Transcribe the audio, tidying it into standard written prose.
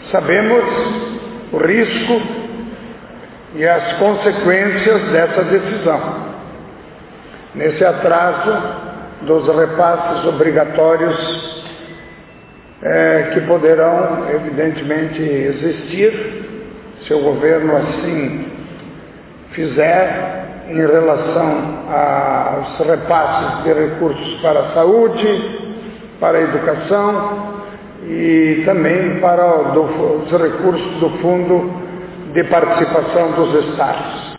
Sabemos o risco e as consequências dessa decisão. Nesse atraso dos repasses obrigatórios que poderão, evidentemente, existir, se o governo assim fizer, em relação aos repasses de recursos para a saúde, para a educação e também para os recursos do Fundo de Participação dos Estados.